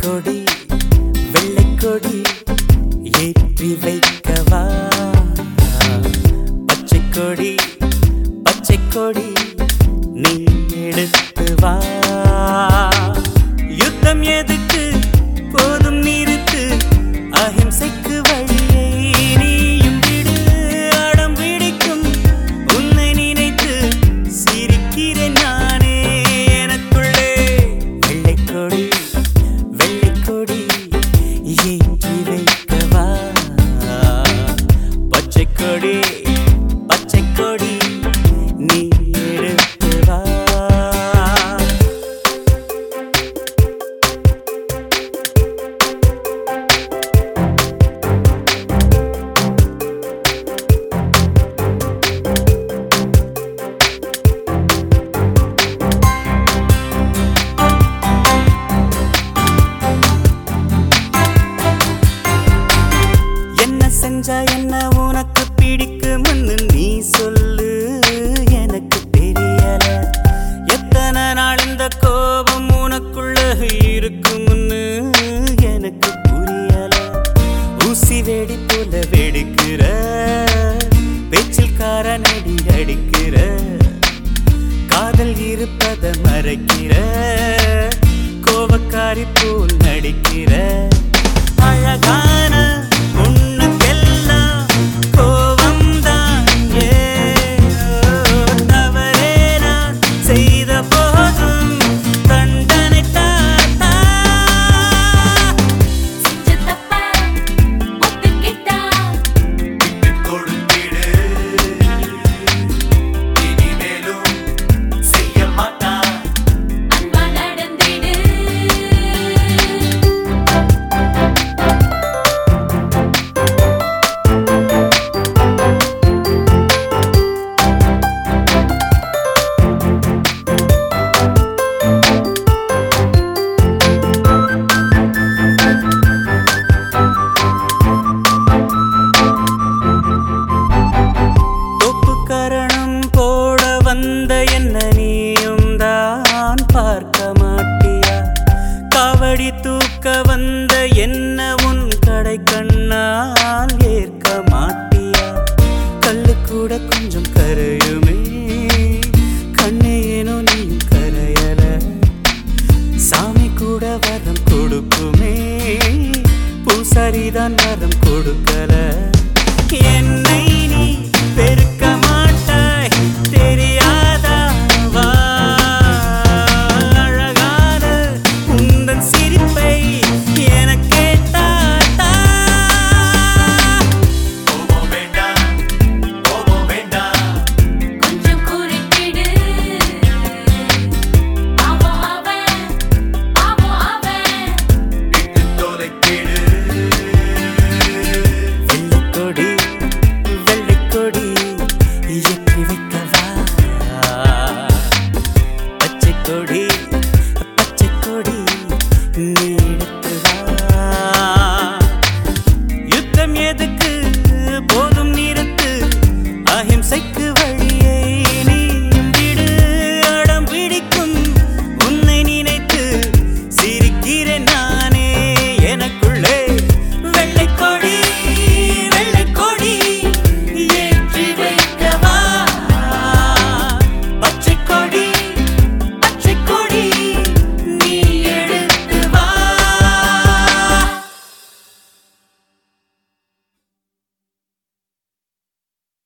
கொடி வெள்ளை கொடி ஏற்றி வைக்கவா பச்சை கொடி நீ எடுத்து வா யுத்தம் எதுக்கு போதும் நிறுத்து அஹிம்சைக்கு வழியை நீயும் விடு அடம் பிடிக்கும் உன்னை நினைத்து சிரிக்கிறேன் நானே எனக்குள்ளே வெள்ளை கொடி ஏற்றி வைக்கவா பச்சை கொடி நீ எடுத்து வா செஞ்சா என்ன உனக்கு பிடிக்கும்னு நீ சொல்லு எனக்கு தெரியல எத்தனை நாள் இந்த கோபம் உனக்குள்ள இருக்கும்னு எனக்கு புரியல ஊசி வெடி போல வெடிக்கிற பேச்சில் காரனடி அடிக்கிற காதல் இருப்பத மறைக்கிற கோபக்காரி போல் நடிக்கிற அழகான வந்த என்ன நீயும் தான் பார்க்க மாட்டியா காவடி தூக்க வந்த என்ன உன் கடை கண்ணால் ஏற்க மாட்டியா கல்லு கூட கொஞ்சம் கரையுமே கண்ணே ஏனோ நீயும் கரையல சாமி கூட வரம் கொடுக்குமே பூசாரிதான் வரம் கொடுக்கல என்னை நீ பெருக்க